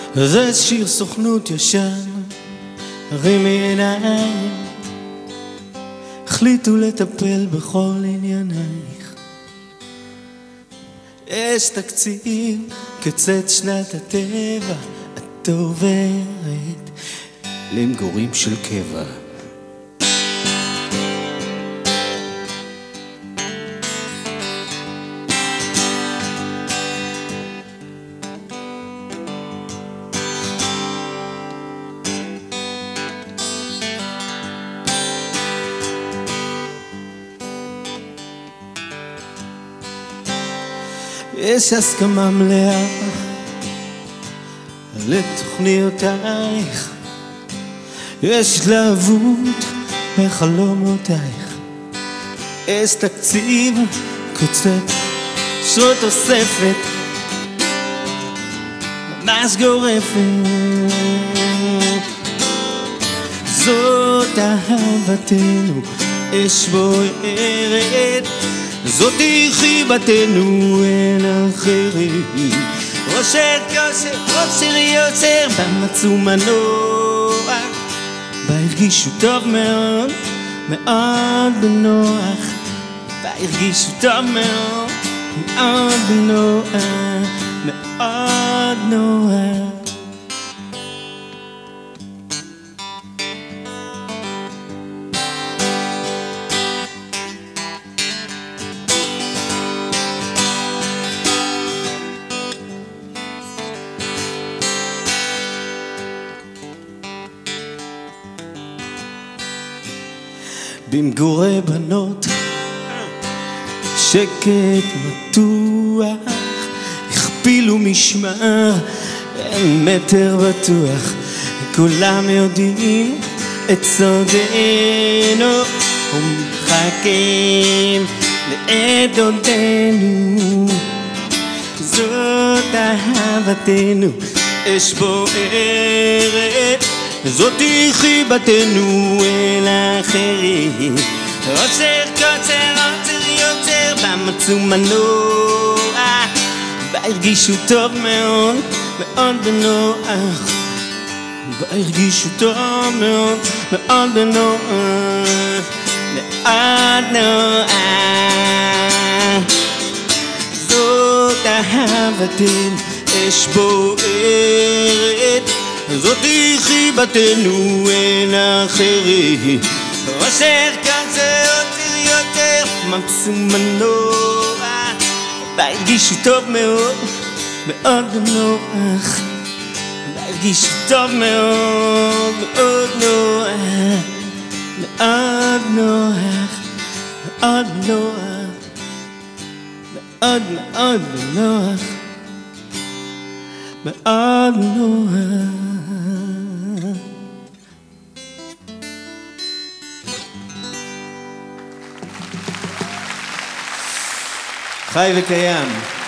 זה שיר סוכנות ישן, הרימי עיניים, החליטו לטפל בכל עניינייך. יש תקציב, קצת שנת הטבע, את עוברת למגורים של קבע. יש הסכמה מלאה לתוכניותייך, יש התלהבות בחלומותייך, יש תקציב קוצת שעות תוספת ממש גורפת. זאת אהבתנו אש בוערת, זאתי חיבתנו אין אחרת. ראשר כושר, ראשר יוצר, במצאו מנוח, בה הרגישו טוב מאוד, מאוד בנוח, בה הרגישו טוב מאוד, מאוד בנוח, מאוד נוח. במגורי בנות שקט מתוח, הכפילו משמר, אין מטר בטוח, כולם יודעים את סודנו ומחכים לעדותינו. זאת אהבתנו אש בוערת, זאתי חיבתנו אל אחרת. עוצר קוצר עוצר יוצר, במצאו מנוח, בה הרגישו טוב מאוד, מאוד בנוח, בה הרגישו טוב מאוד, מאוד בנוח, מאוד נוח. זאת אהבתנו אש בוערת, זאתי חיבתנו אין אחרת. עושר כזה עוצר יותר, מצאו מנוח, בה הרגישו טוב מאוד, מאוד נוח, בה הרגישו טוב מאוד, מאוד נוח, מאוד נוח, מאוד נוח, מאוד מאוד נוח, מאוד נוח. חי וקיים.